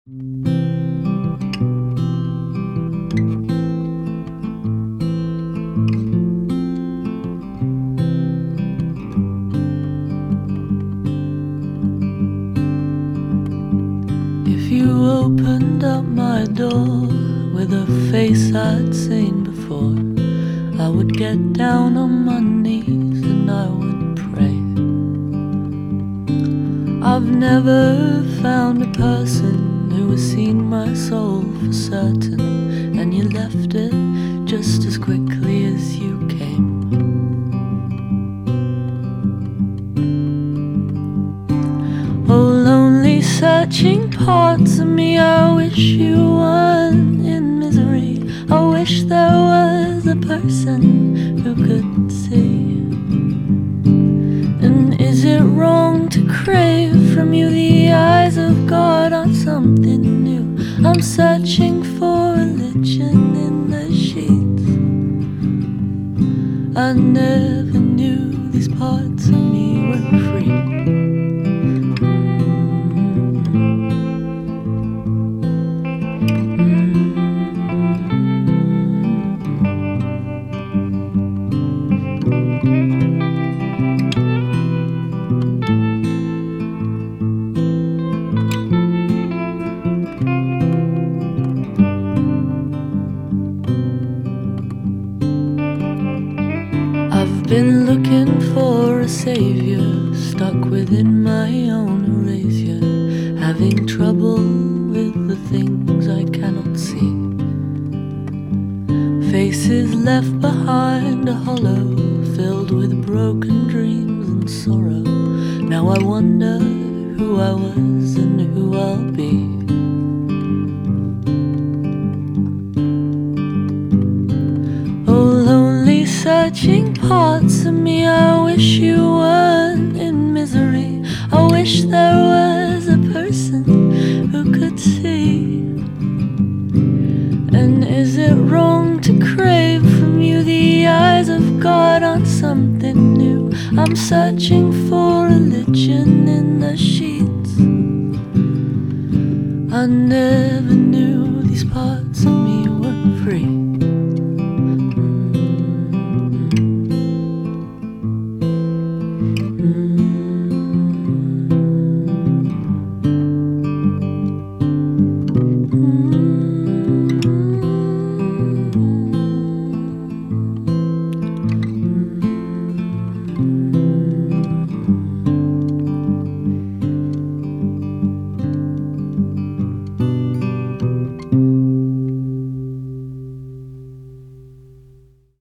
If you opened up my door with a face I'd seen before, I would get down on my knees and I would pray. I've never found a person who has seen my soul for certain, and you left it just as quickly as you came. Oh, lonely searching parts of me, I wish you weren't in misery. I wish there was a person who could see. And is it wrong to crave from you the eyes of God on something new? I'm searching for religion in the sheets. I never knew these parts of me were free. I've been looking for a savior, stuck within my own erasure, having trouble with the things I cannot see. Faces left behind a hollow, filled with broken dreams and sorrow. Now I wonder who I was and who I'll be. Searching parts of me, I wish you weren't in misery. I wish there was a person who could see. And is it wrong to crave from you the eyes of God on something new? I'm searching for religion in the sheets. I never knew these parts of me were free.